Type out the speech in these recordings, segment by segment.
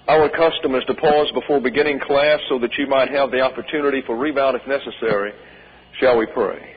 Our custom is to pause before beginning class so that you might have the opportunity for rebound if necessary. Shall we pray?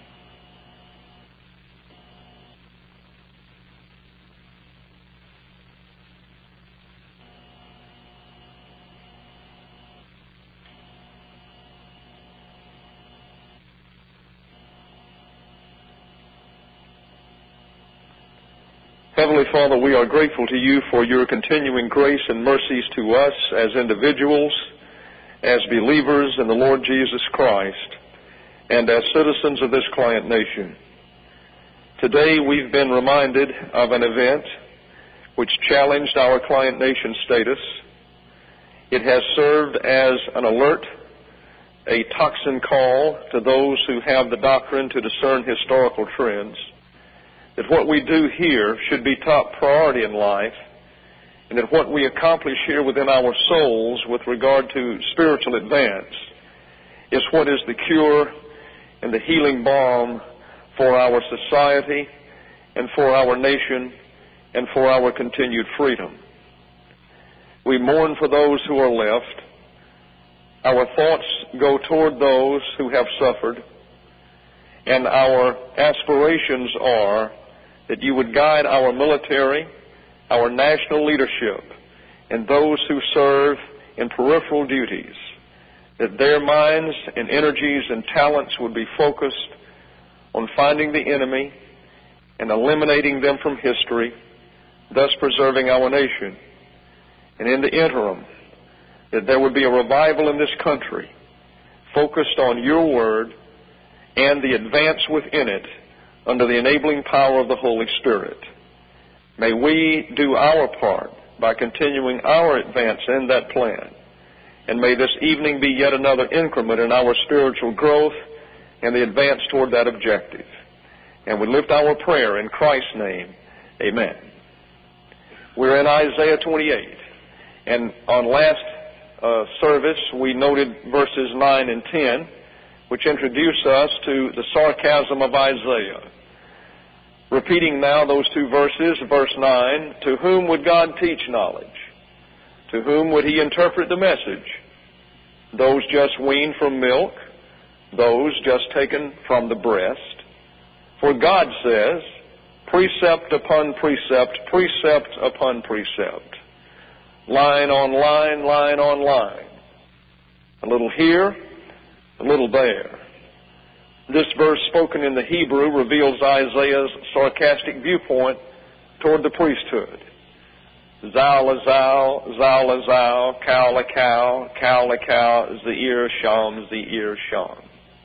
Heavenly Father, we are grateful to you for your continuing grace and mercies to us as individuals, as believers in the Lord Jesus Christ, and as citizens of this client nation. Today we've been reminded of an event which challenged our client nation status. It has served as an alert, a tocsin call to those who have the doctrine to discern historical trends, that what we do here should be top priority in life, and that what we accomplish here within our souls with regard to spiritual advance is what is the cure and the healing balm for our society and for our nation and for our continued freedom. We mourn for those who are left. Our thoughts go toward those who have suffered, and our aspirations are that you would guide our military, our national leadership, and those who serve in peripheral duties, that their minds and energies and talents would be focused on finding the enemy and eliminating them from history, thus preserving our nation. And in the interim, that there would be a revival in this country focused on your word and the advance within it under the enabling power of the Holy Spirit. May we do our part by continuing our advance in that plan. And may this evening be yet another increment in our spiritual growth and the advance toward that objective. And we lift our prayer in Christ's name. Amen. We're in Isaiah 28. And on last service, we noted verses 9 and 10, which introduce us to the sarcasm of Isaiah. Repeating now those two verses, verse 9, to whom would God teach knowledge? To whom would he interpret the message? Those just weaned from milk, those just taken from the breast. For God says, precept upon precept, precept upon precept, line on line, line on line, a little here, a little there. This verse spoken in the Hebrew reveals Isaiah's sarcastic viewpoint toward the priesthood. Zal la zal, zal la zal, cow la cow, cow la cow, zeir sham, zeir sham.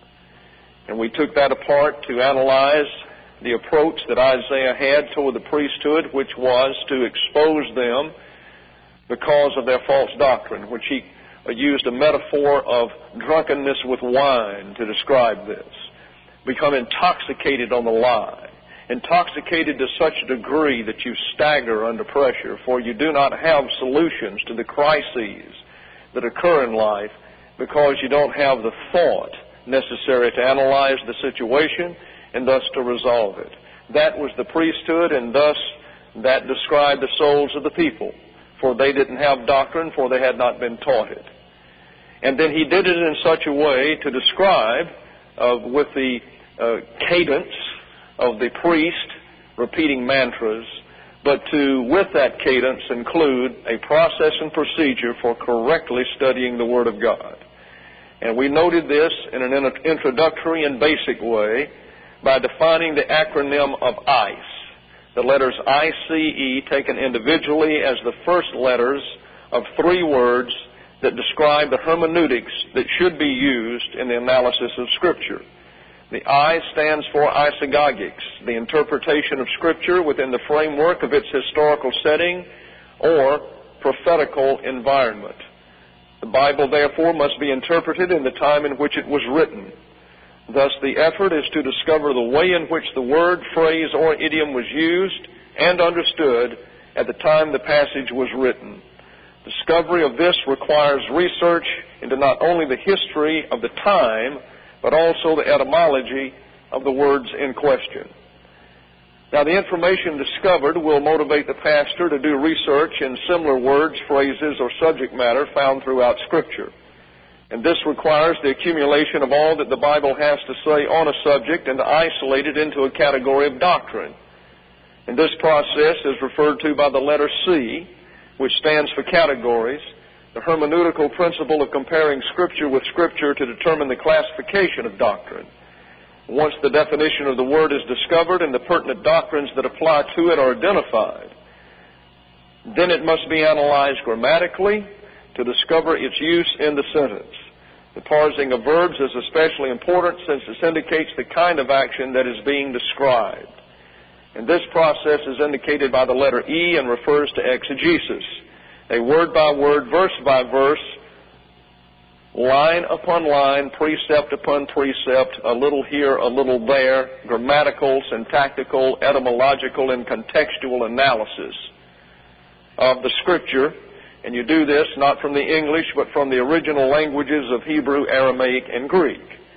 And we took that apart to analyze the approach that Isaiah had toward the priesthood, which was to expose them because of their false doctrine, which he used a metaphor of drunkenness with wine to describe this. Become intoxicated on the lie, intoxicated to such a degree that you stagger under pressure, for you do not have solutions to the crises that occur in life because you don't have the thought necessary to analyze the situation and thus to resolve it. That was the priesthood, and thus that described the souls of the people, for they didn't have doctrine, for they had not been taught it. And then he did it in such a way to describe with the cadence of the priest repeating mantras, but to, with that cadence, include a process and procedure for correctly studying the Word of God. And we noted this in an introductory and basic way by defining the acronym of ICE. The letters ICE taken individually as the first letters of three words that describe the hermeneutics that should be used in the analysis of Scripture. The I stands for isagogics, the interpretation of Scripture within the framework of its historical setting or prophetical environment. The Bible, therefore, must be interpreted in the time in which it was written. Thus, the effort is to discover the way in which the word, phrase, or idiom was used and understood at the time the passage was written. Discovery of this requires research into not only the history of the time, but also the etymology of the words in question. Now, the information discovered will motivate the pastor to do research in similar words, phrases, or subject matter found throughout Scripture. And this requires the accumulation of all that the Bible has to say on a subject and to isolate it into a category of doctrine. And this process is referred to by the letter C, which stands for categories, the hermeneutical principle of comparing Scripture with Scripture to determine the classification of doctrine. Once the definition of the word is discovered and the pertinent doctrines that apply to it are identified, then it must be analyzed grammatically to discover its use in the sentence. The parsing of verbs is especially important since it indicates the kind of action that is being described. And this process is indicated by the letter E and refers to exegesis, a word-by-word, verse-by-verse, line upon line, precept upon precept, a little here, a little there, grammatical, syntactical, etymological, and contextual analysis of the Scripture. And you do this not from the English, but from the original languages of Hebrew, Aramaic, and Greek.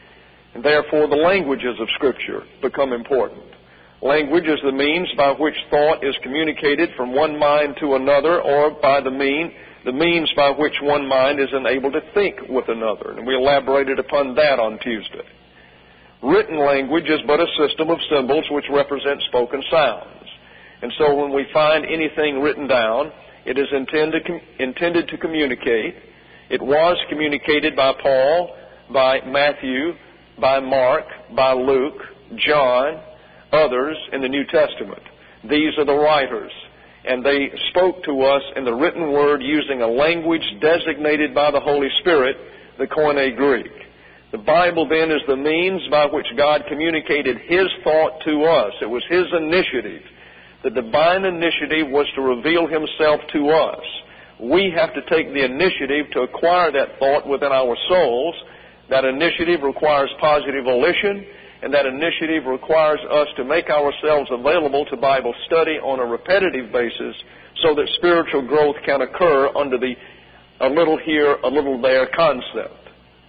And therefore, the languages of Scripture become important. Language is the means by which thought is communicated from one mind to another, or by the means by which one mind is enabled to think with another. And we elaborated upon that on Tuesday. Written language is but a system of symbols which represent spoken sounds. And so when we find anything written down, it is intended to communicate. It was communicated by Paul, by Matthew, by Mark, by Luke, John, others in the New Testament. These are the writers, and they spoke to us in the written word using a language designated by the Holy Spirit, the Koine Greek. The Bible then is the means by which God communicated His thought to us. It was His initiative. The divine initiative was to reveal Himself to us. We have to take the initiative to acquire that thought within our souls. That initiative requires positive volition, and that initiative requires us to make ourselves available to Bible study on a repetitive basis so that spiritual growth can occur under the a little here, a little there concept.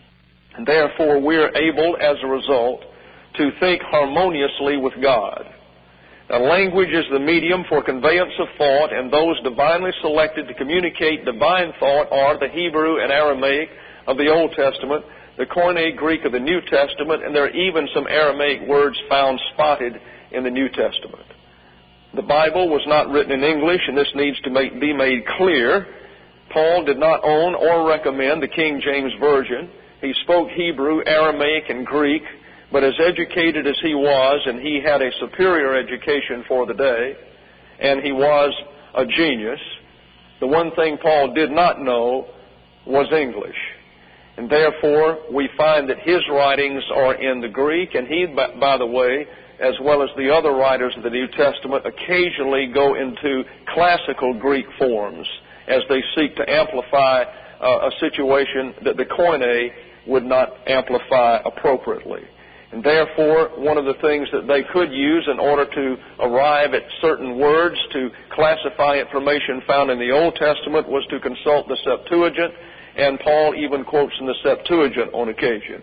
And therefore, we're able, as a result, to think harmoniously with God. Now, language is the medium for conveyance of thought, and those divinely selected to communicate divine thought are the Hebrew and Aramaic of the Old Testament, the Koine Greek of the New Testament, and there are even some Aramaic words found spotted in the New Testament. The Bible was not written in English, and this needs to be made clear. Paul did not own or recommend the King James Version. He spoke Hebrew, Aramaic, and Greek, but as educated as he was, and he had a superior education for the day, and he was a genius, the one thing Paul did not know was English. And therefore, we find that his writings are in the Greek, and he, by the way, as well as the other writers of the New Testament, occasionally go into classical Greek forms as they seek to amplify a situation that the Koine would not amplify appropriately. And therefore, one of the things that they could use in order to arrive at certain words to classify information found in the Old Testament was to consult the Septuagint, and Paul even quotes in the Septuagint on occasion.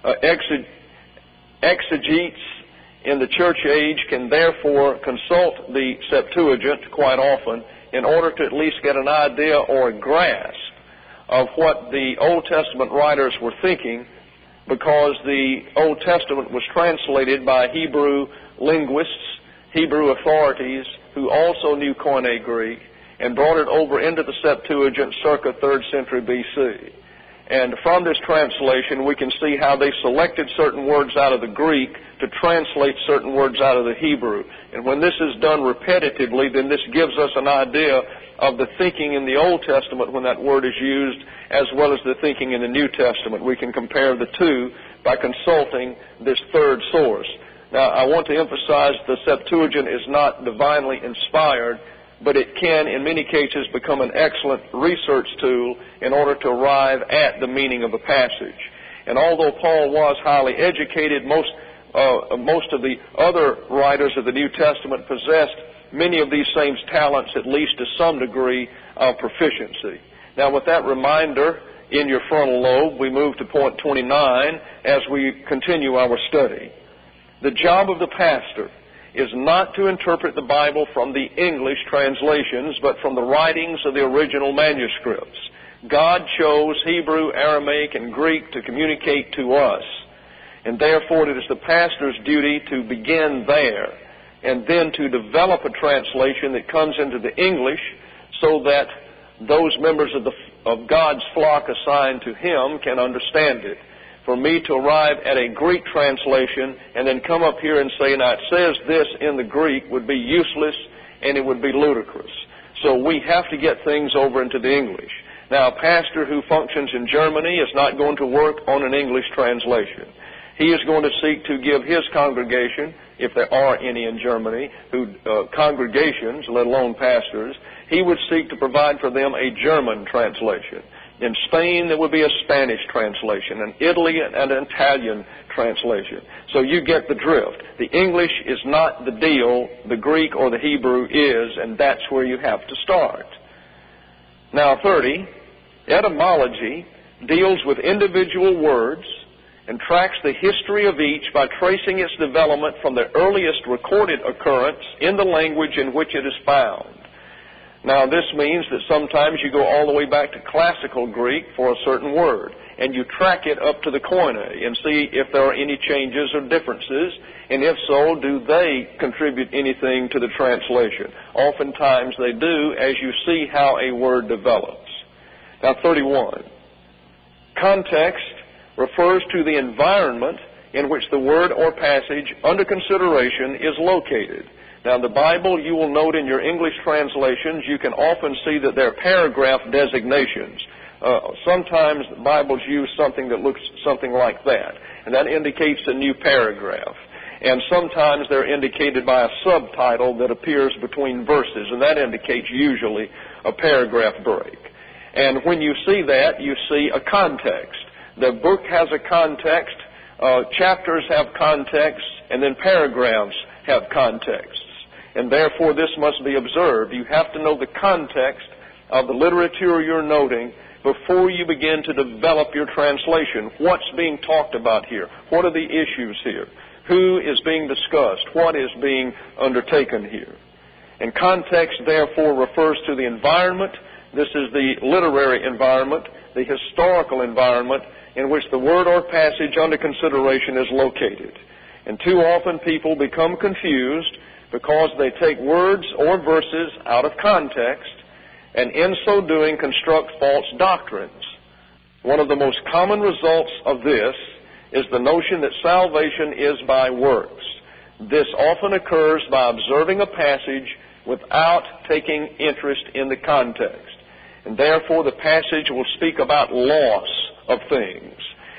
Exegetes in the church age can therefore consult the Septuagint quite often in order to at least get an idea or a grasp of what the Old Testament writers were thinking, because the Old Testament was translated by Hebrew linguists, Hebrew authorities, who also knew Koine Greek, and brought it over into the Septuagint circa 3rd century B.C. And from this translation, we can see how they selected certain words out of the Greek to translate certain words out of the Hebrew. And when this is done repetitively, then this gives us an idea of the thinking in the Old Testament when that word is used, as well as the thinking in the New Testament. We can compare the two by consulting this third source. Now, I want to emphasize the Septuagint is not divinely inspired, but it can, in many cases, become an excellent research tool in order to arrive at the meaning of a passage. And although Paul was highly educated, most of the other writers of the New Testament possessed many of these same talents, at least to some degree of proficiency. Now, with that reminder in your frontal lobe, we move to point 29 as we continue our study. The job of the pastor is not to interpret the Bible from the English translations, but from the writings of the original manuscripts. God chose Hebrew, Aramaic, and Greek to communicate to us, and therefore it is the pastor's duty to begin there and then to develop a translation that comes into the English so that those members of God's flock assigned to him can understand it. For me to arrive at a Greek translation and then come up here and say, now it says this in the Greek, would be useless and it would be ludicrous. So we have to get things over into the English. Now, a pastor who functions in Germany is not going to work on an English translation. He is going to seek to give his congregation, if there are any in Germany, congregations, let alone pastors, he would seek to provide for them a German translation. In Spain, there would be a Spanish translation, in Italy, an Italian translation. So you get the drift. The English is not the deal, the Greek or the Hebrew is, and that's where you have to start. Now, 30, etymology deals with individual words and tracks the history of each by tracing its development from the earliest recorded occurrence in the language in which it is found. Now, this means that sometimes you go all the way back to classical Greek for a certain word, and you track it up to the Koine and see if there are any changes or differences, and if so, do they contribute anything to the translation? Oftentimes they do, as you see how a word develops. Now, 31. Context refers to the environment in which the word or passage under consideration is located. Now, in the Bible, you will note in your English translations, you can often see that there are paragraph designations. Sometimes Bibles use something that looks something like that, and that indicates a new paragraph. And sometimes they're indicated by a subtitle that appears between verses, and that indicates usually a paragraph break. And when you see that, you see a context. The book has a context, chapters have context, and then paragraphs have contexts. And therefore this must be observed. You have to know the context of the literature you're noting before you begin to develop your translation. What's being talked about here? What are the issues here? Who is being discussed? What is being undertaken here? And context, therefore, refers to the environment. This is the literary environment, the historical environment in which the word or passage under consideration is located. And too often people become confused because they take words or verses out of context and in so doing construct false doctrines. One of the most common results of this is the notion that salvation is by works. This often occurs by observing a passage without taking interest in the context. And therefore the passage will speak about loss of things,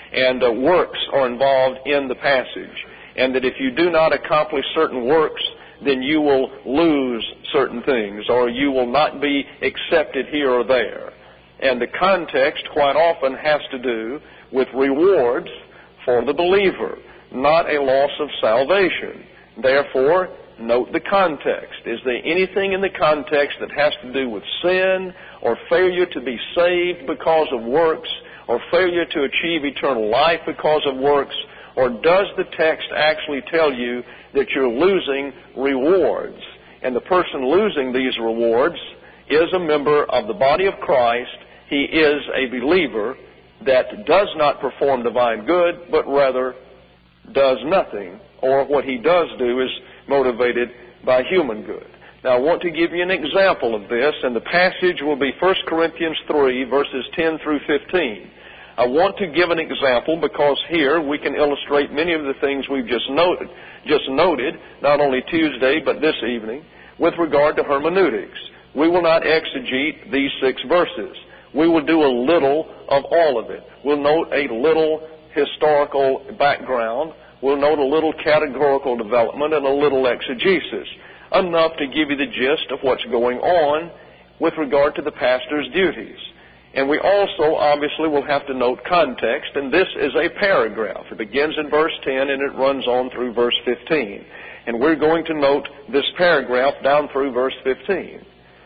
and works are involved in the passage. And that if you do not accomplish certain works, then you will lose certain things, or you will not be accepted here or there. And the context quite often has to do with rewards for the believer, not a loss of salvation. Therefore, note the context. Is there anything in the context that has to do with sin or failure to be saved because of works, or failure to achieve eternal life because of works? Or does the text actually tell you that you're losing rewards? And the person losing these rewards is a member of the body of Christ. He is a believer that does not perform divine good, but rather does nothing. Or what he does do is motivated by human good. Now, I want to give you an example of this, and the passage will be 1 Corinthians 3, verses 10 through 15. I want to give an example because here we can illustrate many of the things we've just noted, not only Tuesday but this evening, with regard to hermeneutics. We will not exegete these 6 verses. We will do a little of all of it. We'll note a little historical background. We'll note a little categorical development and a little exegesis, enough to give you the gist of what's going on with regard to the pastor's duties. And we also obviously will have to note context, and this is a paragraph. It begins in verse 10 and it runs on through verse 15. And we're going to note this paragraph down through verse 15.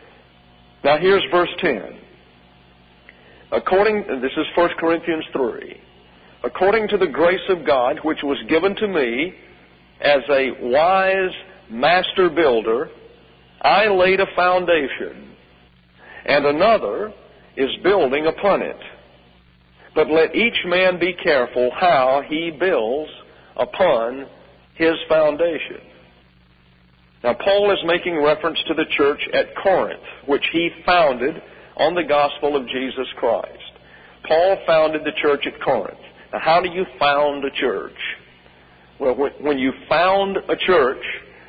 Now here's verse 10. This is 1 Corinthians 3. According to the grace of God which was given to me as a wise master builder, I laid a foundation, and another is building upon it. But let each man be careful how he builds upon his foundation. Now, Paul is making reference to the church at Corinth, which he founded on the gospel of Jesus Christ. Paul founded the church at Corinth. Now, how do you found a church? Well, when you found a church,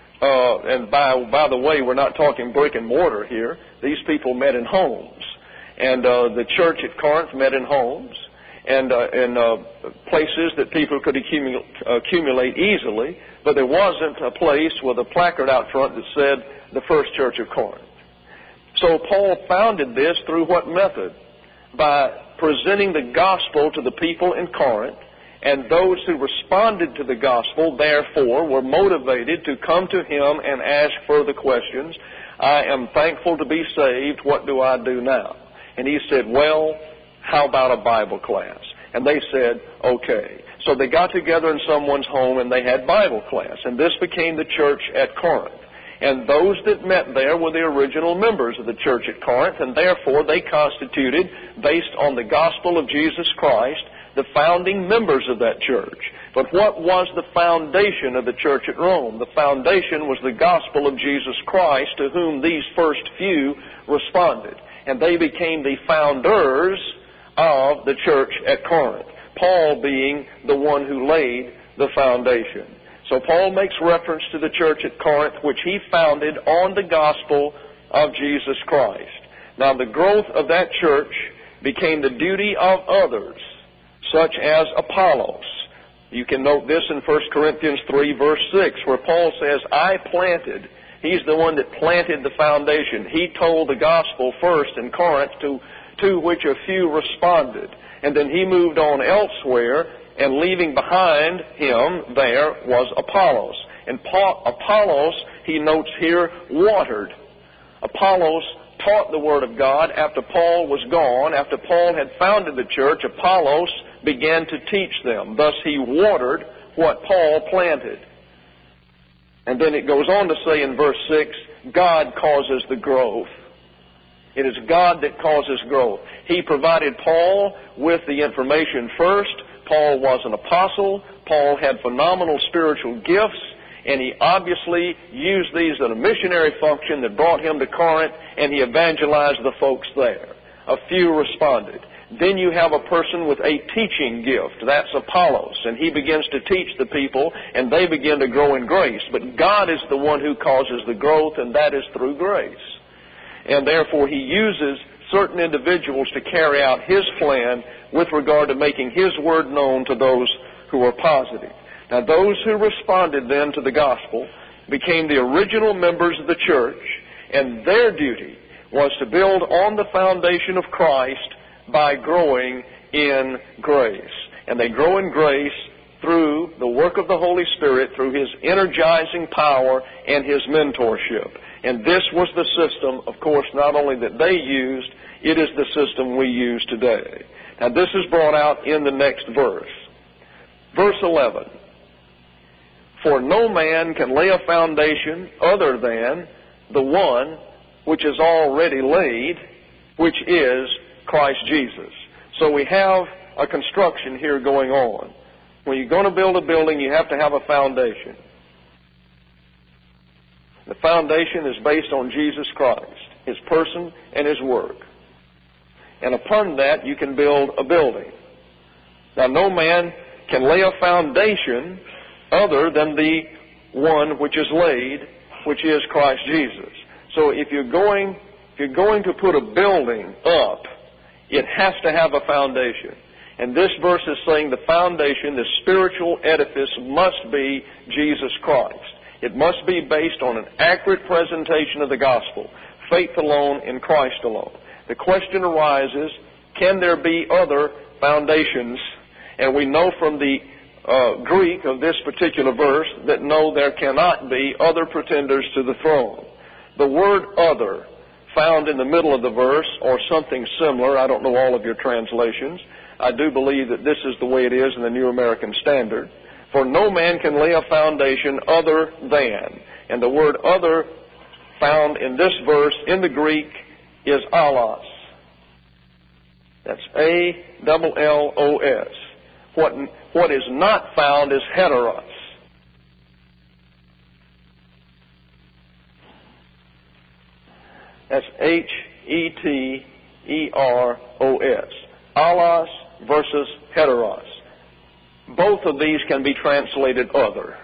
and by the way, we're not talking brick and mortar here. These people met in homes. And the church at Corinth met in homes and in places that people could accumulate easily, but there wasn't a place with a placard out front that said the First Church of Corinth. So Paul founded this through what method? By presenting the gospel to the people in Corinth, and those who responded to the gospel, therefore, were motivated to come to him and ask further questions. I am thankful to be saved. What do I do now? And he said, well, how about a Bible class? And they said, okay. So they got together in someone's home and they had Bible class. And this became the church at Corinth. And those that met there were the original members of the church at Corinth, and therefore they constituted, based on the gospel of Jesus Christ, the founding members of that church. But what was the foundation of the church at Rome? The foundation was the gospel of Jesus Christ, to whom these first few responded. And they became the founders of the church at Corinth, Paul being the one who laid the foundation. So Paul makes reference to the church at Corinth, which he founded on the gospel of Jesus Christ. Now, the growth of that church became the duty of others, such as Apollos. You can note this in 1 Corinthians 3, verse 6, where Paul says, I planted. He's the one that planted the foundation. He told the gospel first in Corinth, to which a few responded. And then he moved on elsewhere, and leaving behind him there was Apollos. And Apollos, he notes here, watered. Apollos taught the Word of God after Paul was gone. After Paul had founded the church, Apollos began to teach them. Thus he watered what Paul planted. And then it goes on to say in verse 6, God causes the growth. It is God that causes growth. He provided Paul with the information first. Paul was an apostle. Paul had phenomenal spiritual gifts, and he obviously used these in a missionary function that brought him to Corinth, and he evangelized the folks there. A few responded. Then you have a person with a teaching gift. That's Apollos, and he begins to teach the people, and they begin to grow in grace. But God is the one who causes the growth, and that is through grace. And therefore he uses certain individuals to carry out his plan with regard to making his word known to those who are positive. Now, those who responded then to the gospel became the original members of the church, and their duty was to build on the foundation of Christ by growing in grace. And they grow in grace through the work of the Holy Spirit, through his energizing power and his mentorship. And this was the system, of course, not only that they used, it is the system we use today. Now, this is brought out in the next verse. Verse 11. For no man can lay a foundation other than the one which is already laid, which is Christ Jesus. So we have a construction here going on. When you're going to build a building, you have to have a foundation. The foundation is based on Jesus Christ, his person and his work. And upon that, you can build a building. Now, no man can lay a foundation other than the one which is laid, which is Christ Jesus. So if you're going to put a building up, it has to have a foundation. And this verse is saying the foundation, the spiritual edifice, must be Jesus Christ. It must be based on an accurate presentation of the gospel, faith alone in Christ alone. The question arises, can there be other foundations? And we know from the Greek of this particular verse that no, there cannot be other pretenders to the throne. The word other, found in the middle of the verse, or something similar, I don't know all of your translations. I do believe that this is the way it is in the New American Standard. For no man can lay a foundation other than. And the word other found in this verse in the Greek is allos. That's A-double-L-O-S. What is not found is heteros. That's H-E-T-E-R-O-S. Allos versus heteros. Both of these can be translated other.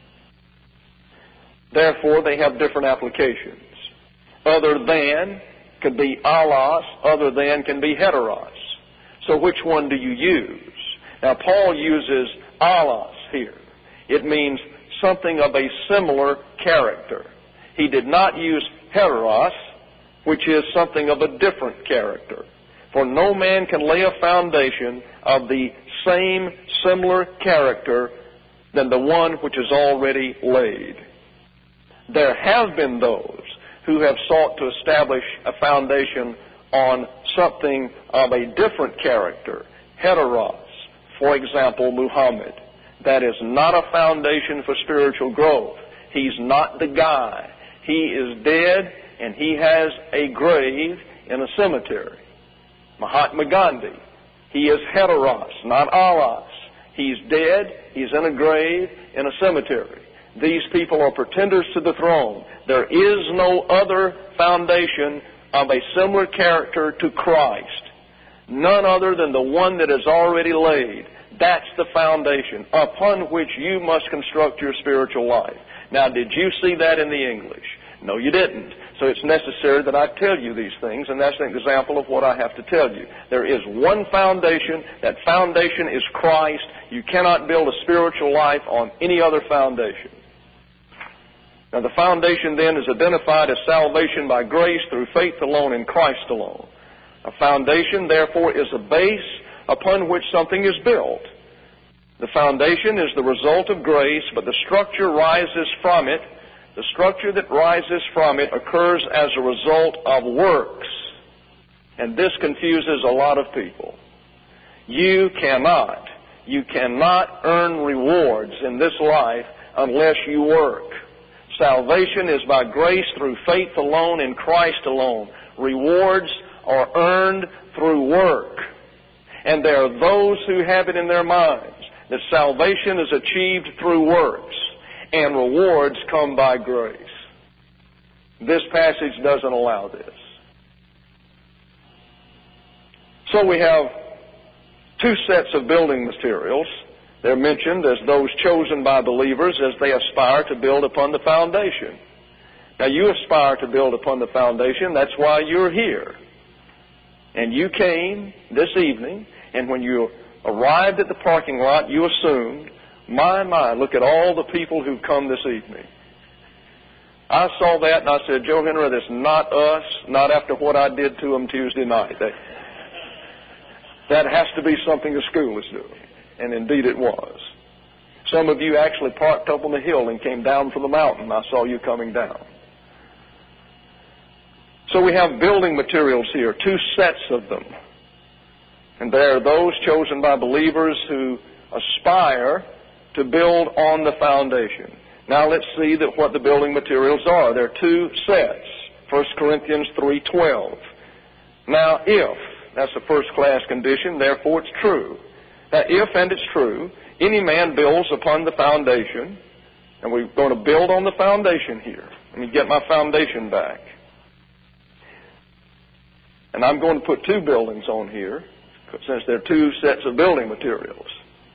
Therefore, they have different applications. Other than could be allos, other than can be heteros. So which one do you use? Now, Paul uses allos here. It means something of a similar character. He did not use heteros, which is something of a different character. For no man can lay a foundation of the same similar character than the one which is already laid. There have been those who have sought to establish a foundation on something of a different character, heteros. For example, Muhammad. That is not a foundation for spiritual growth. He's not the guy. He is dead, and he has a grave in a cemetery. Mahatma Gandhi. He is heteros, not allos. He's dead. He's in a grave in a cemetery. These people are pretenders to the throne. There is no other foundation of a similar character to Christ. None other than the one that is already laid. That's the foundation upon which you must construct your spiritual life. Now, did you see that in the English? No, you didn't. So it's necessary that I tell you these things, and that's an example of what I have to tell you. There is one foundation. That foundation is Christ. You cannot build a spiritual life on any other foundation. Now, the foundation then is identified as salvation by grace through faith alone in Christ alone. A foundation, therefore, is a base upon which something is built. The foundation is the result of grace, but the structure rises from it. The structure that rises from it occurs as a result of works. And this confuses a lot of people. You cannot earn rewards in this life unless you work. Salvation is by grace through faith alone in Christ alone. Rewards are earned through work. And there are those who have it in their minds that salvation is achieved through works and rewards come by grace. This passage doesn't allow this. So we have two sets of building materials. They're mentioned as those chosen by believers as they aspire to build upon the foundation. Now, you aspire to build upon the foundation. That's why you're here. And you came this evening, and when you arrived at the parking lot, you assumed, my, look at all the people who've come this evening. I saw that, and I said, Joe Henry, that's not us, not after what I did to them Tuesday night. That has to be something the school is doing. And indeed it was. Some of you actually parked up on the hill and came down from the mountain. I saw you coming down. So we have building materials here, two sets of them. And there are those chosen by believers who aspire to build on the foundation. Now let's see what the building materials are. There are two sets. 1 Corinthians 3:12. Now if, that's a first-class condition, therefore it's true. Now, if, and it's true, any man builds upon the foundation, and we're going to build on the foundation here. Let me get my foundation back. And I'm going to put two buildings on here, since there are two sets of building materials.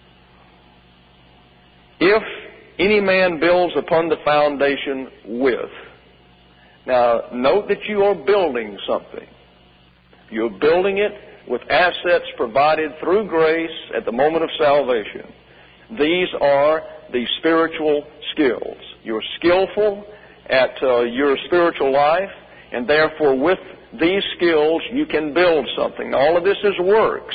If any man builds upon the foundation with. Now, note that you are building something. You're building it with assets provided through grace at the moment of salvation. These are the spiritual skills. You're skillful at your spiritual life, and therefore with these skills you can build something. Now, all of this is works.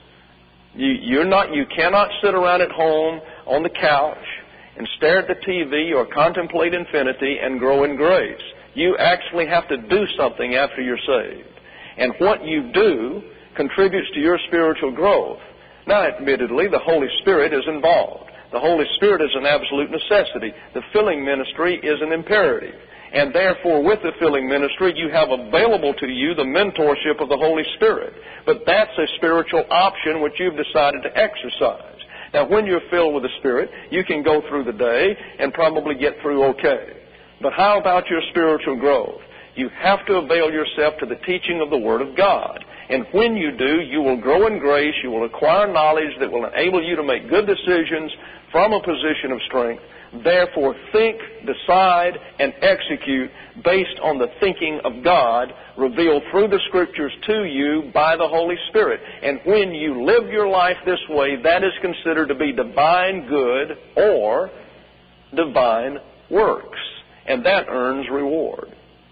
You cannot sit around at home on the couch and stare at the TV or contemplate infinity and grow in grace. You actually have to do something after you're saved. And what you do contributes to your spiritual growth. Now, admittedly, the Holy Spirit is involved. The Holy Spirit is an absolute necessity. The filling ministry is an imperative. And therefore, with the filling ministry, you have available to you the mentorship of the Holy Spirit. But that's a spiritual option which you've decided to exercise. Now, when you're filled with the Spirit, you can go through the day and probably get through okay. But how about your spiritual growth? You have to avail yourself to the teaching of the Word of God. And when you do, you will grow in grace, you will acquire knowledge that will enable you to make good decisions from a position of strength. Therefore, think, decide, and execute based on the thinking of God revealed through the Scriptures to you by the Holy Spirit. And when you live your life this way, that is considered to be divine good or divine works. And that earns reward.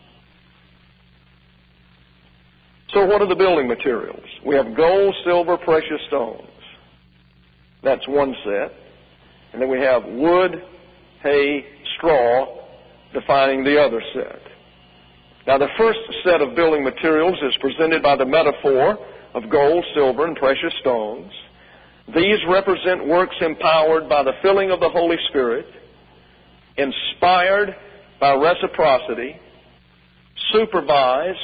So what are the building materials? We have gold, silver, precious stones. That's one set. And then we have wood, hay, straw, defining the other set. Now, the first set of building materials is presented by the metaphor of gold, silver, and precious stones. These represent works empowered by the filling of the Holy Spirit, inspired by reciprocity, supervised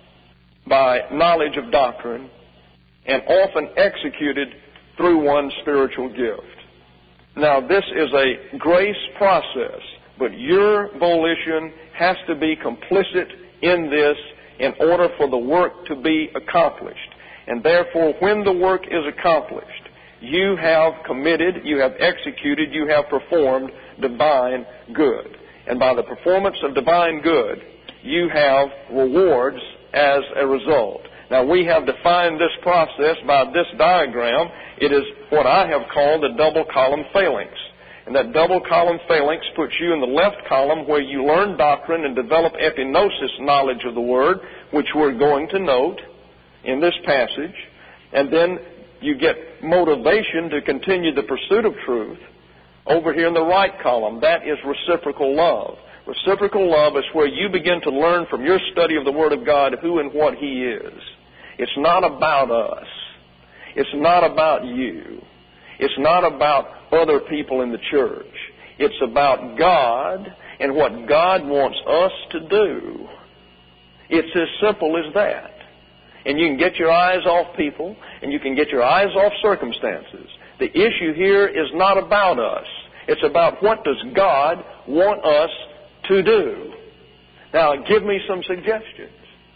by knowledge of doctrine, and often executed through one's spiritual gift. Now, this is a grace process, but your volition has to be complicit in this in order for the work to be accomplished. And therefore, when the work is accomplished, you have committed, you have executed, you have performed divine good. And by the performance of divine good, you have rewards as a result. Now, we have defined this process by this diagram. It is what I have called the double column phalanx. And that double column phalanx puts you in the left column where you learn doctrine and develop epignosis knowledge of the Word, which we're going to note in this passage. And then you get motivation to continue the pursuit of truth. Over here in the right column, that is reciprocal love. Reciprocal love is where you begin to learn from your study of the Word of God who and what He is. It's not about us. It's not about you. It's not about other people in the church. It's about God and what God wants us to do. It's as simple as that. And you can get your eyes off people, and you can get your eyes off circumstances. The issue here is not about us. It's about what does God want us to do. Now, give me some suggestions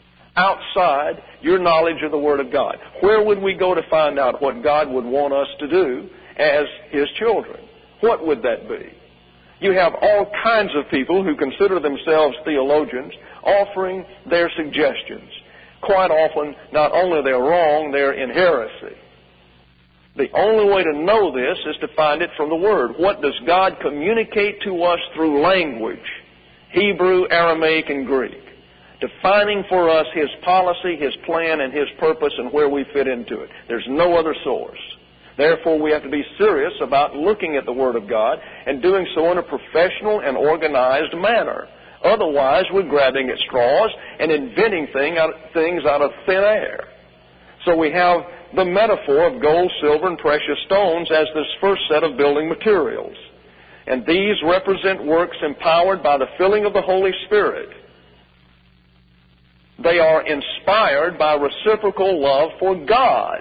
outside your knowledge of the Word of God. Where would we go to find out what God would want us to do as His children? What would that be? You have all kinds of people who consider themselves theologians offering their suggestions. Quite often, not only they're wrong, they're in heresy. The only way to know this is to find it from the Word. What does God communicate to us through language? Hebrew, Aramaic, and Greek. Defining for us His policy, His plan, and His purpose, and where we fit into it. There's no other source. Therefore, we have to be serious about looking at the Word of God and doing so in a professional and organized manner. Otherwise, we're grabbing at straws and inventing things out of thin air. So we have the metaphor of gold, silver, and precious stones as this first set of building materials. And these represent works empowered by the filling of the Holy Spirit. They are inspired by reciprocal love for God.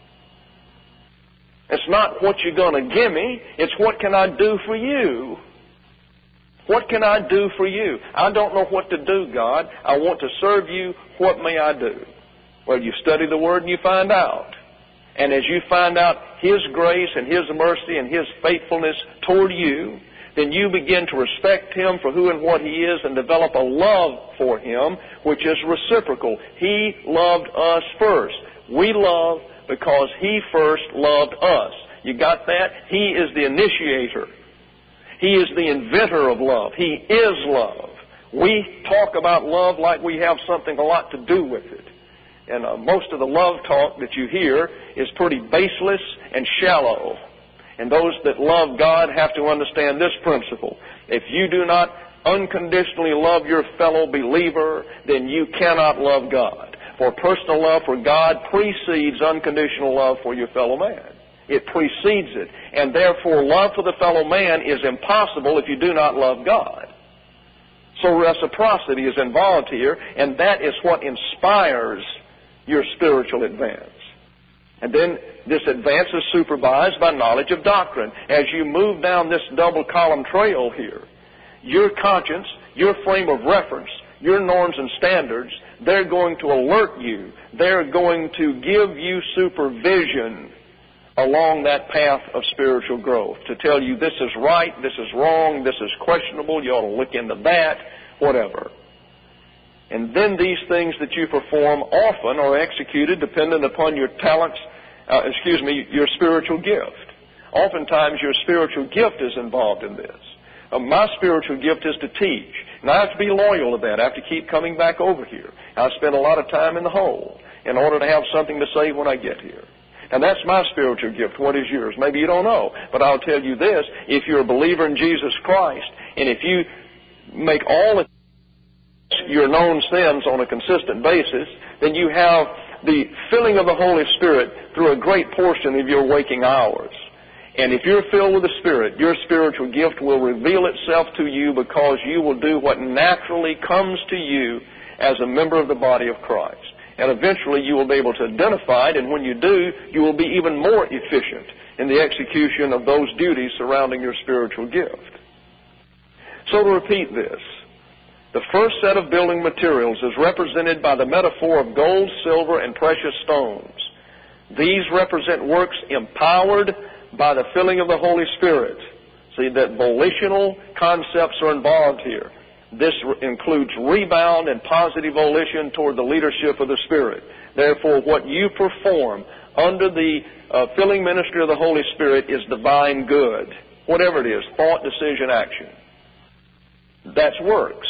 It's not what you're going to give me. It's what can I do for you. What can I do for you? I don't know what to do, God. I want to serve you. What may I do? Well, you study the Word and you find out. And as you find out His grace and His mercy and His faithfulness toward you, then you begin to respect Him for who and what He is and develop a love for Him, which is reciprocal. He loved us first. We love because He first loved us. You got that? He is the initiator. He is the inventor of love. He is love. We talk about love like we have something a lot to do with it. And most of the love talk that you hear is pretty baseless and shallow. And those that love God have to understand this principle. If you do not unconditionally love your fellow believer, then you cannot love God. For personal love for God precedes unconditional love for your fellow man. It precedes it. And therefore, love for the fellow man is impossible if you do not love God. So reciprocity is involved here, and that is what inspires your spiritual advance. And then this advance is supervised by knowledge of doctrine. As you move down this double column trail here, your conscience, your frame of reference, your norms and standards, they're going to alert you. They're going to give you supervision along that path of spiritual growth to tell you this is right, this is wrong, this is questionable, you ought to look into that, whatever. And then these things that you perform often are executed dependent upon your talents, your spiritual gift. Oftentimes your spiritual gift is involved in this. My spiritual gift is to teach. And I have to be loyal to that. I have to keep coming back over here. I spend a lot of time in the hole in order to have something to say when I get here. And that's my spiritual gift. What is yours? Maybe you don't know. But I'll tell you this. If you're a believer in Jesus Christ, and if you make all of your known sins on a consistent basis, then you have the filling of the Holy Spirit through a great portion of your waking hours. And if you're filled with the Spirit, your spiritual gift will reveal itself to you because you will do what naturally comes to you as a member of the body of Christ. And eventually you will be able to identify it, and when you do, you will be even more efficient in the execution of those duties surrounding your spiritual gift. So to repeat this, the first set of building materials is represented by the metaphor of gold, silver, and precious stones. These represent works empowered by the filling of the Holy Spirit. See that volitional concepts are involved here. This includes rebound and positive volition toward the leadership of the Spirit. Therefore, what you perform under the filling ministry of the Holy Spirit is divine good. Whatever it is, thought, decision, action. That's works.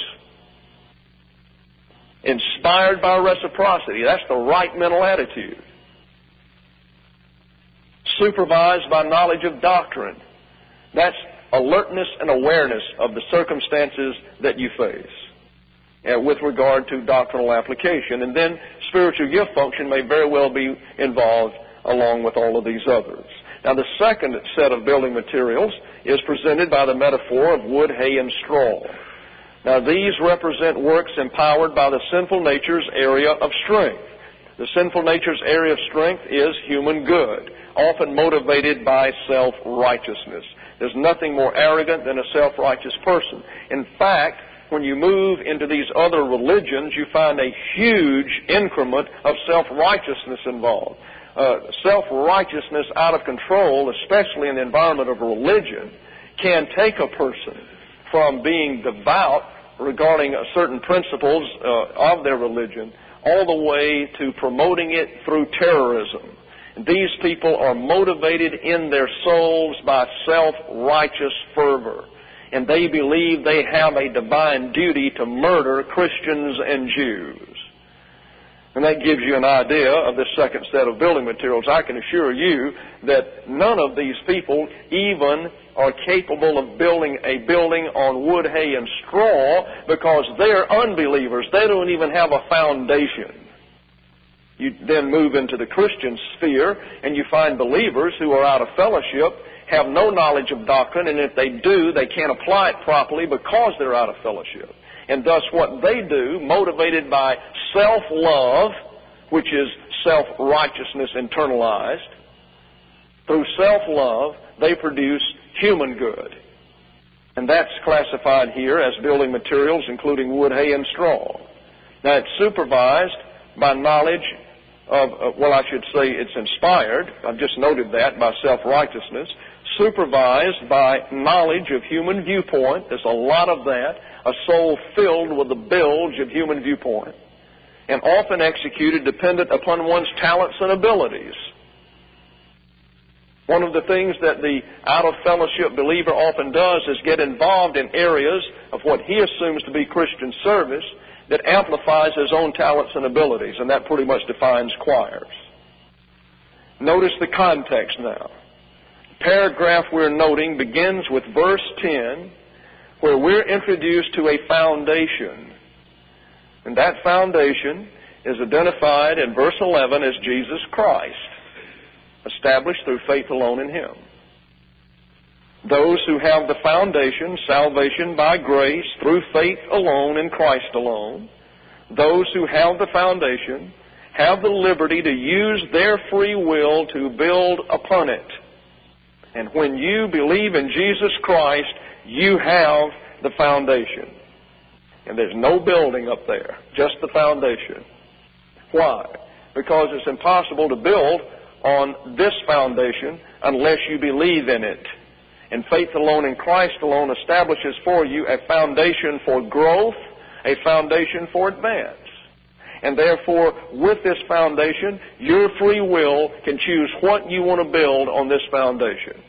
Inspired by reciprocity. That's the right mental attitude. Supervised by knowledge of doctrine. That's alertness and awareness of the circumstances that you face with regard to doctrinal application. And then spiritual gift function may very well be involved along with all of these others. Now the second set of building materials is presented by the metaphor of wood, hay, and straw. Now these represent works empowered by the sinful nature's area of strength. The sinful nature's area of strength is human good, often motivated by self-righteousness. There's nothing more arrogant than a self-righteous person. In fact, when you move into these other religions, you find a huge increment of self-righteousness involved. Self-righteousness out of control, especially in the environment of religion, can take a person from being devout regarding certain principles of their religion all the way to promoting it through terrorism. These people are motivated in their souls by self-righteous fervor, and they believe they have a divine duty to murder Christians and Jews. And that gives you an idea of the second set of building materials. I can assure you that none of these people even are capable of building a building on wood, hay, and straw because they're unbelievers. They don't even have a foundation. You then move into the Christian sphere, and you find believers who are out of fellowship, have no knowledge of doctrine, and if they do, they can't apply it properly because they're out of fellowship. And thus what they do, motivated by self-love, which is self-righteousness internalized, through self-love, they produce human good. And that's classified here as building materials, including wood, hay, and straw. Now, it's supervised by knowledge of, it's inspired, I've just noted that, by self-righteousness, supervised by knowledge of human viewpoint. There's a lot of that, a soul filled with the bilge of human viewpoint, and often executed dependent upon one's talents and abilities. One of the things that the out-of-fellowship believer often does is get involved in areas of what he assumes to be Christian service that amplifies his own talents and abilities, and that pretty much defines choirs. Notice the context now. The paragraph we're noting begins with verse 10, where we're introduced to a foundation. And that foundation is identified in verse 11 as Jesus Christ. Let's established through faith alone in Him. Those who have the foundation, salvation by grace, through faith alone in Christ alone, those who have the foundation have the liberty to use their free will to build upon it. And when you believe in Jesus Christ, you have the foundation. And there's no building up there, just the foundation. Why? Because it's impossible to build on this foundation unless you believe in it. And faith alone in Christ alone establishes for you a foundation for growth, a foundation for advance. And therefore, with this foundation, your free will can choose what you want to build on this foundation.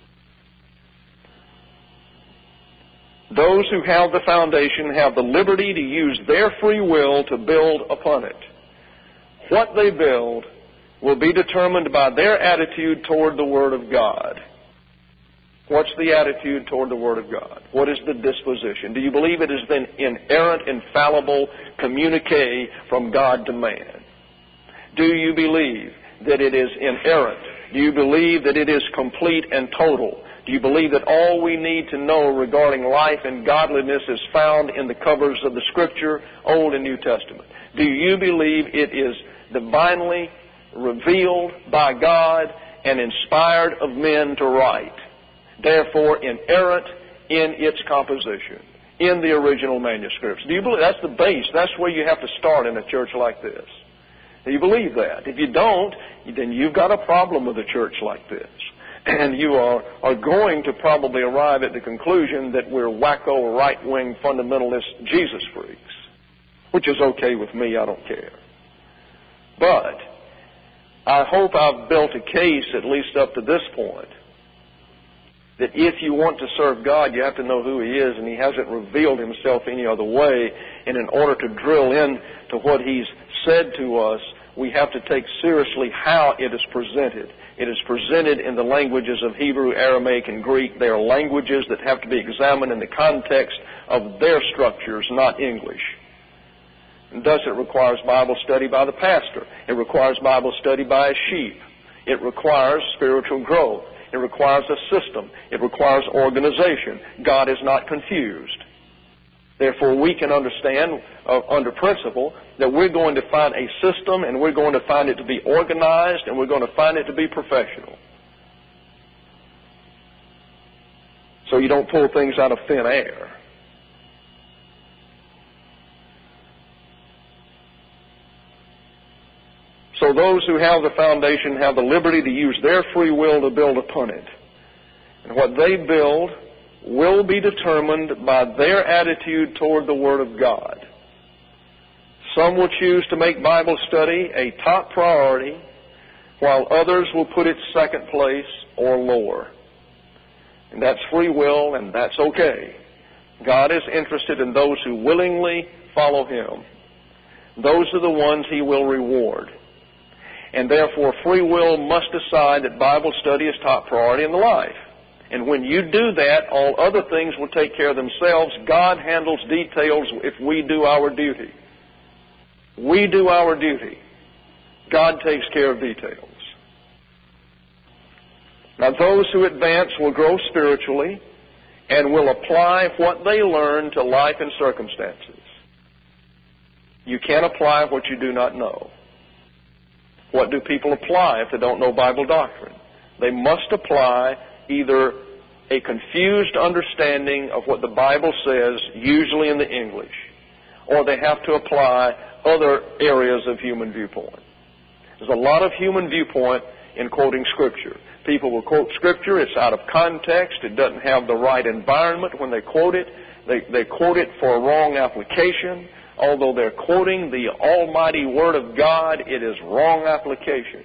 Those who have the foundation have the liberty to use their free will to build upon it. What they build will be determined by their attitude toward the Word of God. What's the attitude toward the Word of God? What is the disposition? Do you believe it is an inerrant, infallible communique from God to man? Do you believe that it is inerrant? Do you believe that it is complete and total? Do you believe that all we need to know regarding life and godliness is found in the covers of the Scripture, Old and New Testament? Do you believe it is divinely revealed by God and inspired of men to write? Therefore, inerrant in its composition, in the original manuscripts. Do you believe that's the base? That's where you have to start in a church like this. Do you believe that? If you don't, then you've got a problem with a church like this. And you are going to probably arrive at the conclusion that we're wacko, right-wing, fundamentalist Jesus freaks, which is okay with me. I don't care. But I hope I've built a case, at least up to this point, that if you want to serve God, you have to know who He is, and He hasn't revealed Himself any other way. And in order to drill in to what He's said to us, we have to take seriously how it is presented. It is presented in the languages of Hebrew, Aramaic, and Greek. They are languages that have to be examined in the context of their structures, not English. And thus it requires Bible study by the pastor. It requires Bible study by a sheep. It requires spiritual growth. It requires a system. It requires organization. God is not confused. Therefore, we can understand under principle that we're going to find a system, and we're going to find it to be organized, and we're going to find it to be professional. So you don't pull things out of thin air. So those who have the foundation have the liberty to use their free will to build upon it. And what they build will be determined by their attitude toward the Word of God. Some will choose to make Bible study a top priority, while others will put it second place or lower. And that's free will, and that's okay. God is interested in those who willingly follow Him. Those are the ones He will reward. And therefore, free will must decide that Bible study is top priority in life. And when you do that, all other things will take care of themselves. God handles details if we do our duty. We do our duty. God takes care of details. Now, those who advance will grow spiritually and will apply what they learn to life and circumstances. You can't apply what you do not know. What do people apply if they don't know Bible doctrine? They must apply either a confused understanding of what the Bible says, usually in the English, or they have to apply other areas of human viewpoint. There's a lot of human viewpoint in quoting Scripture. People will quote Scripture. It's out of context. It doesn't have the right environment when they quote it. They quote it for a wrong application. Although they're quoting the almighty Word of God, it is wrong application.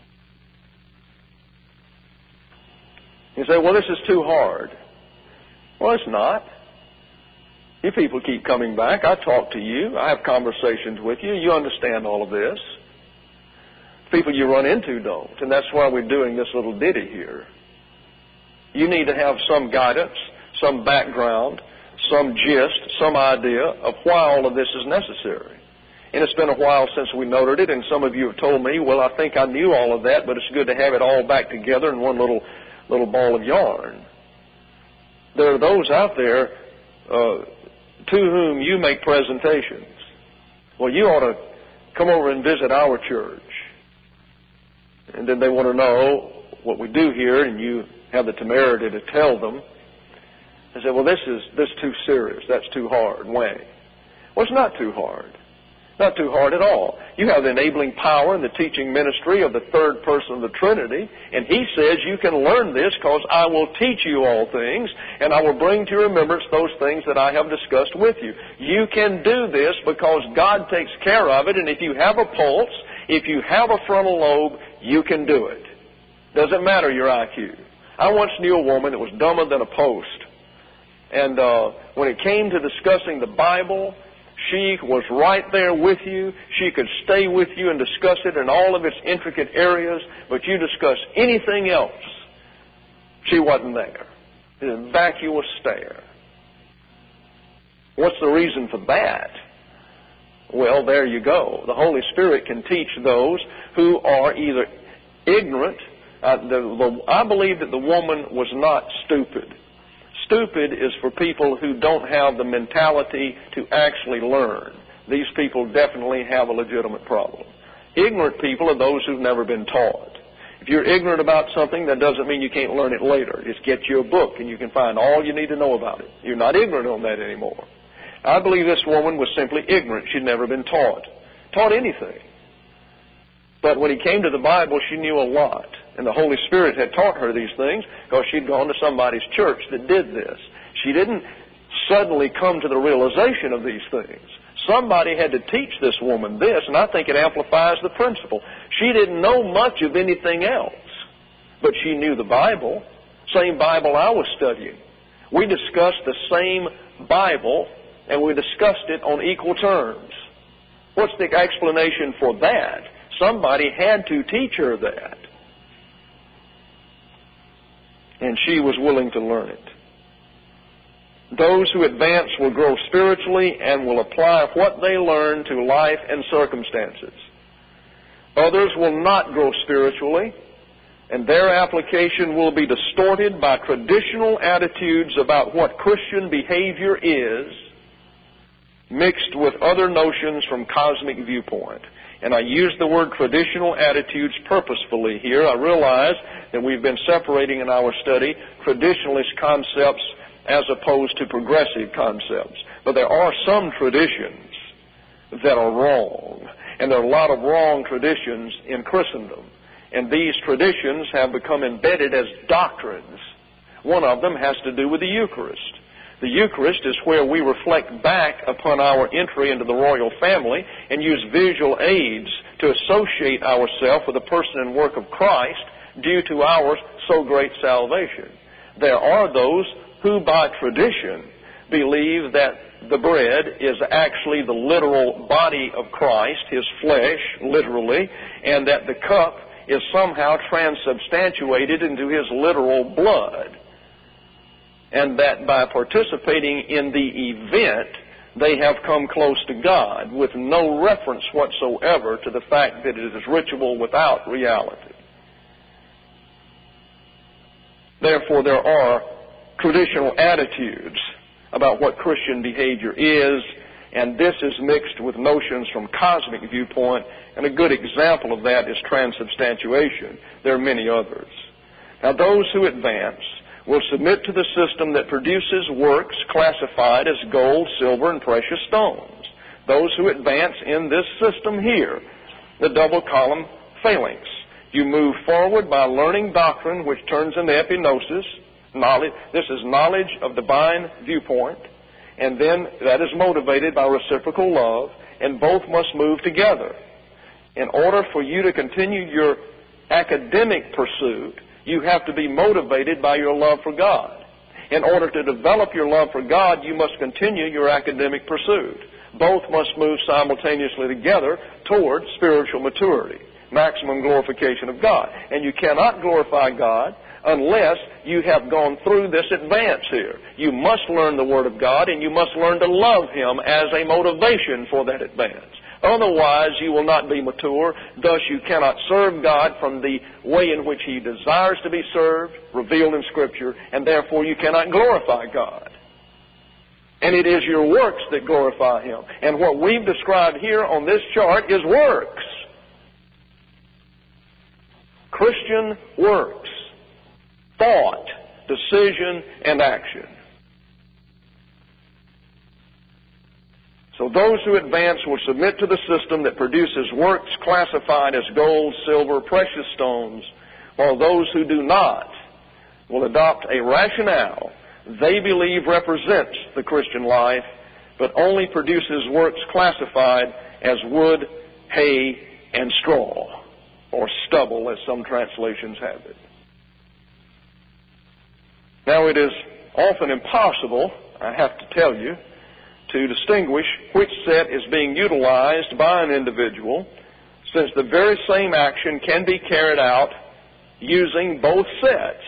You say, well, this is too hard. Well, it's not. You people keep coming back. I talk to you. I have conversations with you. You understand all of this. People you run into don't. And that's why we're doing this little ditty here. You need to have some guidance, some background, some gist, some idea of why all of this is necessary. And it's been a while since we noted it, and some of you have told me, well, I think I knew all of that, but it's good to have it all back together in one little ball of yarn. There are those out there to whom you make presentations. Well, you ought to come over and visit our church. And then they want to know what we do here, and you have the temerity to tell them. They say, well, this is too serious. That's too hard. Why? Well, it's not too hard. Not too hard at all. You have the enabling power in the teaching ministry of the third person of the Trinity, and He says you can learn this because I will teach you all things, and I will bring to your remembrance those things that I have discussed with you. You can do this because God takes care of it, and if you have a pulse, if you have a frontal lobe, you can do it. Doesn't matter your IQ. I once knew a woman that was dumber than a post, and when it came to discussing the Bible, she was right there with you. She could stay with you and discuss it in all of its intricate areas, but you discuss anything else, she wasn't there. It was a vacuous stare. What's the reason for that? Well, there you go. The Holy Spirit can teach those who are either ignorant. I believe that the woman was not stupid. Stupid is for people who don't have the mentality to actually learn. These people definitely have a legitimate problem. Ignorant people are those who've never been taught. If you're ignorant about something, that doesn't mean you can't learn it later. Just get you a book and you can find all you need to know about it. You're not ignorant on that anymore. I believe this woman was simply ignorant. She'd never been taught anything. But when it came to the Bible, she knew a lot. And the Holy Spirit had taught her these things because she'd gone to somebody's church that did this. She didn't suddenly come to the realization of these things. Somebody had to teach this woman this, and I think it amplifies the principle. She didn't know much of anything else, but she knew the Bible, same Bible I was studying. We discussed the same Bible, and we discussed it on equal terms. What's the explanation for that? Somebody had to teach her that. And she was willing to learn it. Those who advance will grow spiritually and will apply what they learn to life and circumstances. Others will not grow spiritually, and their application will be distorted by traditional attitudes about what Christian behavior is, mixed with other notions from cosmic viewpoint. And I use the word traditional attitudes purposefully here. I realize that we've been separating in our study traditionalist concepts as opposed to progressive concepts. But there are some traditions that are wrong. And there are a lot of wrong traditions in Christendom. And these traditions have become embedded as doctrines. One of them has to do with the Eucharist. The Eucharist is where we reflect back upon our entry into the royal family and use visual aids to associate ourselves with the person and work of Christ due to our so great salvation. There are those who by tradition believe that the bread is actually the literal body of Christ, His flesh, literally, and that the cup is somehow transubstantiated into His literal blood. And that by participating in the event, they have come close to God with no reference whatsoever to the fact that it is ritual without reality. Therefore, there are traditional attitudes about what Christian behavior is, and this is mixed with notions from cosmic viewpoint, and a good example of that is transubstantiation. There are many others. Now, those who advance will submit to the system that produces works classified as gold, silver, and precious stones. Those who advance in this system here, the double column phalanx. You move forward by learning doctrine, which turns into epignosis, knowledge. This is knowledge of divine viewpoint, and then that is motivated by reciprocal love, and both must move together. In order for you to continue your academic pursuit, you have to be motivated by your love for God. In order to develop your love for God, you must continue your academic pursuit. Both must move simultaneously together toward spiritual maturity, maximum glorification of God. And you cannot glorify God unless you have gone through this advance here. You must learn the Word of God, and you must learn to love Him as a motivation for that advance. Otherwise, you will not be mature. Thus, you cannot serve God from the way in which He desires to be served, revealed in Scripture, and therefore you cannot glorify God. And it is your works that glorify Him. And what we've described here on this chart is works. Christian works. Thought, decision, and action. So those who advance will submit to the system that produces works classified as gold, silver, precious stones, while those who do not will adopt a rationale they believe represents the Christian life, but only produces works classified as wood, hay, and straw, or stubble, as some translations have it. Now, it is often impossible, I have to tell you, to distinguish which set is being utilized by an individual, since the very same action can be carried out using both sets.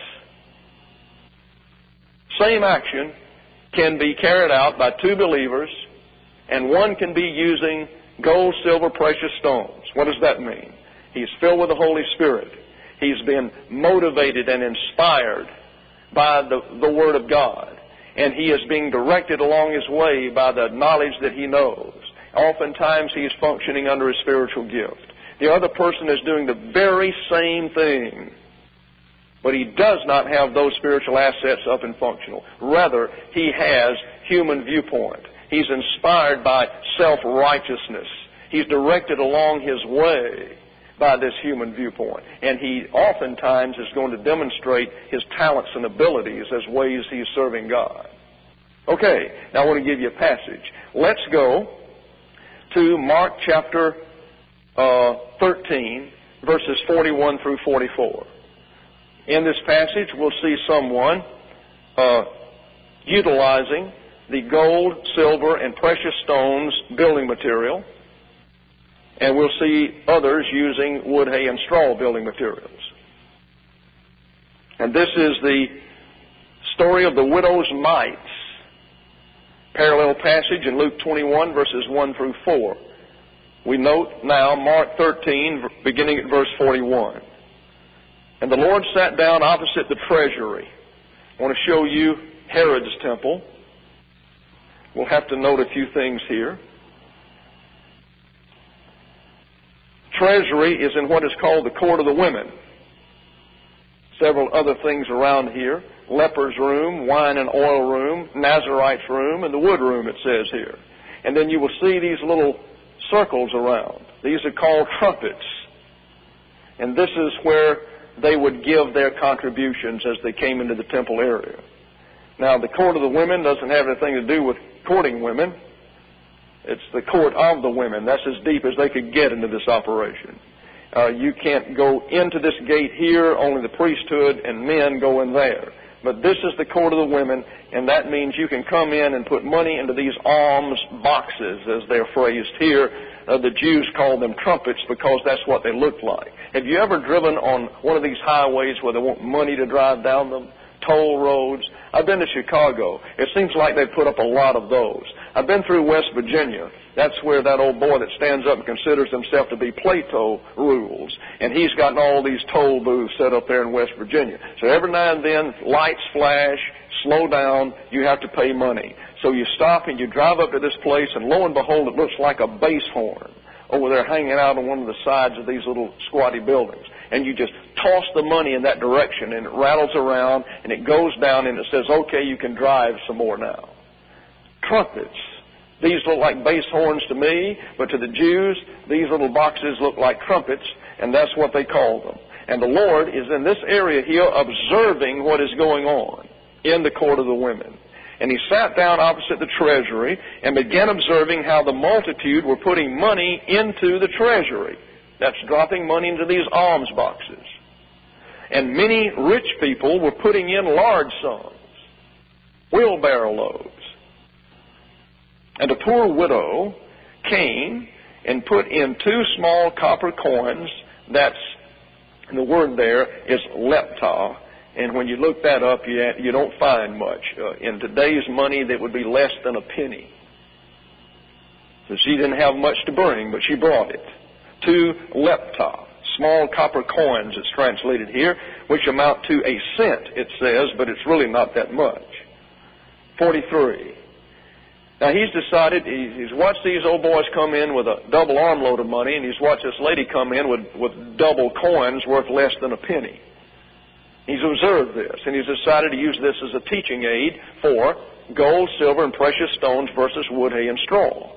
Same action can be carried out by two believers, and one can be using gold, silver, precious stones. What does that mean? He's filled with the Holy Spirit. He's been motivated and inspired by the Word of God. And he is being directed along his way by the knowledge that he knows. Oftentimes he is functioning under a spiritual gift. The other person is doing the very same thing, but he does not have those spiritual assets up and functional. Rather, he has human viewpoint. He's inspired by self-righteousness. He's directed along his way by this human viewpoint. And he oftentimes is going to demonstrate his talents and abilities as ways he's serving God. Okay, now I want to give you a passage. Let's go to Mark chapter 13, verses 41 through 44. In this passage, we'll see someone utilizing the gold, silver, and precious stones building material. And we'll see others using wood, hay, and straw building materials. And this is the story of the widow's mites. Parallel passage in Luke 21, verses 1 through 4. We note now Mark 13, beginning at verse 41. And the Lord sat down opposite the treasury. I want to show you Herod's temple. We'll have to note a few things here. Treasury is in what is called the court of the women. Several other things around here. Leper's room, wine and oil room, Nazarite's room, and the wood room, it says here. And then you will see these little circles around. These are called trumpets. And this is where they would give their contributions as they came into the temple area. Now, the court of the women doesn't have anything to do with courting women. It's the court of the women. That's as deep as they could get into this operation. You can't go into this gate here. Only the priesthood and men go in there. But this is the court of the women, and that means you can come in and put money into these alms boxes, as they're phrased here. The Jews call them trumpets because that's what they look like. Have you ever driven on one of these highways where they want money to drive down them? Toll roads. I've been to Chicago. It seems like they put up a lot of those. I've been through West Virginia. That's where that old boy that stands up and considers himself to be Plato rules. And he's gotten all these toll booths set up there in West Virginia. So every now and then, lights flash, slow down, you have to pay money. So you stop and you drive up to this place, and lo and behold, it looks like a bass horn over there hanging out on one of the sides of these little squatty buildings. And you just toss the money in that direction, and it rattles around, and it goes down, and it says, okay, you can drive some more now. Trumpets. These look like bass horns to me, but to the Jews, these little boxes look like trumpets, and that's what they call them. And the Lord is in this area here observing what is going on in the court of the women. And he sat down opposite the treasury and began observing how the multitude were putting money into the treasury. That's dropping money into these alms boxes. And many rich people were putting in large sums, wheelbarrow loads. And a poor widow came and put in 2 small copper coins. That's, the word there is lepta. And when you look that up, you don't find much. In today's money, that would be less than a penny. So she didn't have much to bring, but she brought it. 2 lepta, small copper coins, it's translated here, which amount to a cent, it says, but it's really not that much. 43. Now he's decided, he's watched these old boys come in with a double armload of money, and he's watched this lady come in with double coins worth less than a penny. He's observed this, and he's decided to use this as a teaching aid for gold, silver, and precious stones versus wood, hay, and straw.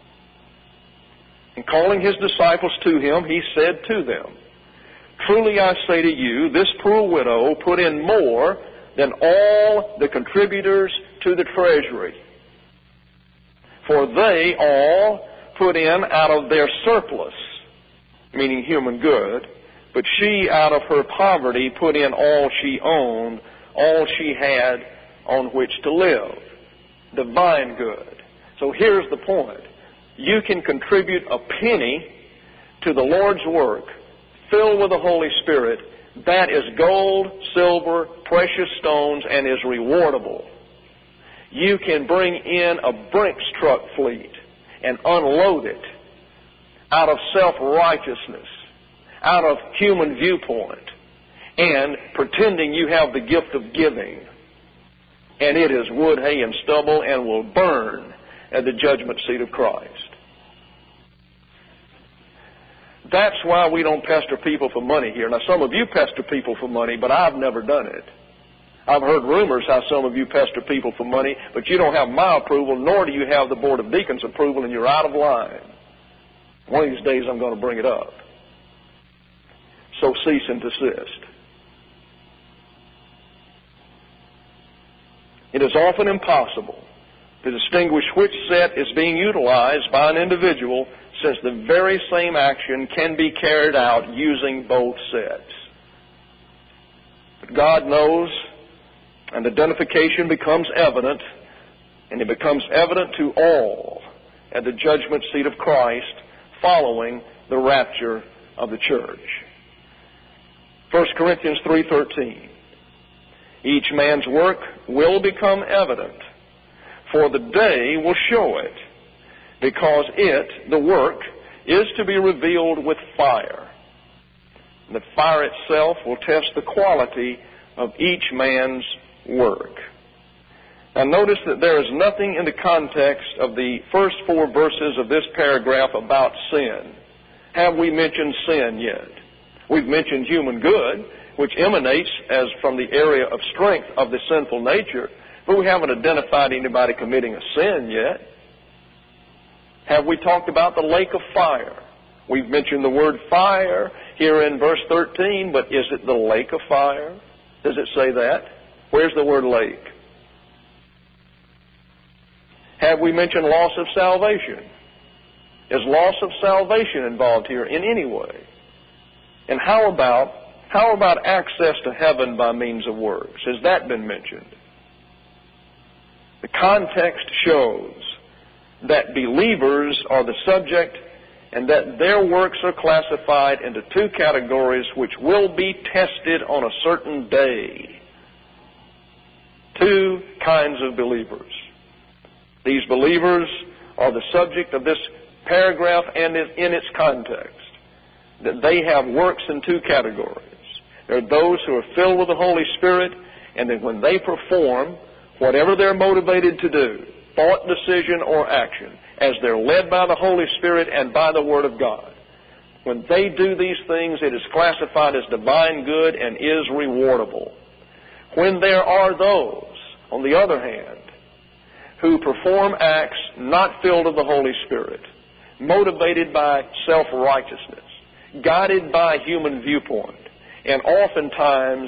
And calling his disciples to him, he said to them, "Truly I say to you, this poor widow put in more than all the contributors to the treasury. For they all put in out of their surplus," meaning human good, "but she out of her poverty put in all she owned, all she had on which to live." Divine good. So here's the point. You can contribute a penny to the Lord's work, filled with the Holy Spirit. That is gold, silver, precious stones, and is rewardable. You can bring in a Brinks truck fleet and unload it out of self-righteousness, out of human viewpoint, and pretending you have the gift of giving. And it is wood, hay, and stubble, and will burn at the judgment seat of Christ. That's why we don't pester people for money here. Now, some of you pester people for money, but I've never done it. I've heard rumors how some of you pester people for money, but you don't have my approval, nor do you have the Board of Deacons' approval, and you're out of line. One of these days I'm going to bring it up. So cease and desist. It is often impossible to distinguish which set is being utilized by an individual, since the very same action can be carried out using both sets. But God knows, and identification becomes evident, and it becomes evident to all at the judgment seat of Christ following the rapture of the church. 1 Corinthians 3:13. Each man's work will become evident, for the day will show it, because it, the work, is to be revealed with fire. And the fire itself will test the quality of each man's work. Now notice that there is nothing in the context of the first 4 verses of this paragraph about sin. Have we mentioned sin yet? We've mentioned human good, which emanates as from the area of strength of the sinful nature, but we haven't identified anybody committing a sin yet. Have we talked about the lake of fire? We've mentioned the word fire here in verse 13, but is it the lake of fire? Does it say that? Where's the word lake? Have we mentioned loss of salvation? Is loss of salvation involved here in any way? And how about access to heaven by means of works? Has that been mentioned? The context shows that believers are the subject and that their works are classified into 2 categories which will be tested on a certain day. 2 kinds of believers. These believers are the subject of this paragraph and in its context. That they have works in 2 categories. There are those who are filled with the Holy Spirit, and that when they perform whatever they're motivated to do, thought, decision, or action, as they're led by the Holy Spirit and by the Word of God, when they do these things, it is classified as divine good and is rewardable. When there are those, on the other hand, who perform acts not filled with the Holy Spirit, motivated by self-righteousness, guided by human viewpoint, and oftentimes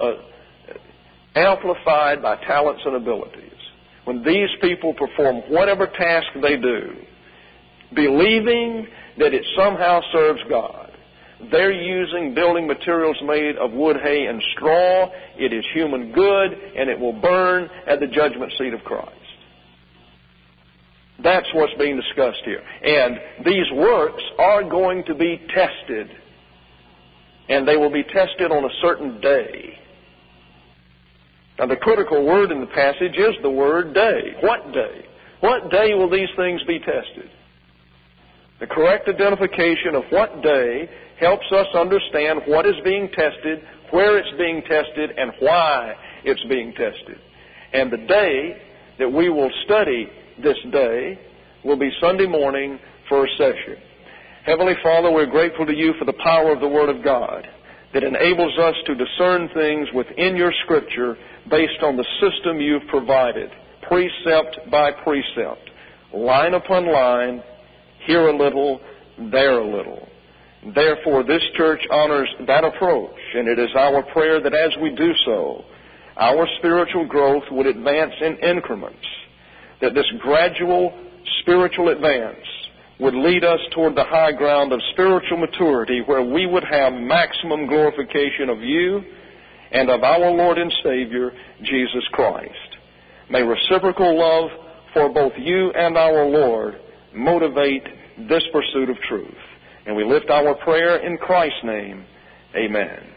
amplified by talents and abilities. When these people perform whatever task they do, believing that it somehow serves God, they're using building materials made of wood, hay, and straw. It is human good, and it will burn at the judgment seat of Christ. That's what's being discussed here. And these works are going to be tested. And they will be tested on a certain day. Now the critical word in the passage is the word day. What day? What day will these things be tested? The correct identification of what day helps us understand what is being tested, where it's being tested, and why it's being tested. And the day that we will study this day will be Sunday morning, first session. Heavenly Father, we're grateful to you for the power of the Word of God that enables us to discern things within your Scripture based on the system you've provided, precept by precept, line upon line, here a little, there a little. Therefore, this church honors that approach, and it is our prayer that as we do so, our spiritual growth would advance in increments, that this gradual spiritual advance would lead us toward the high ground of spiritual maturity where we would have maximum glorification of you and of our Lord and Savior, Jesus Christ. May reciprocal love for both you and our Lord motivate this pursuit of truth. And we lift our prayer in Christ's name. Amen.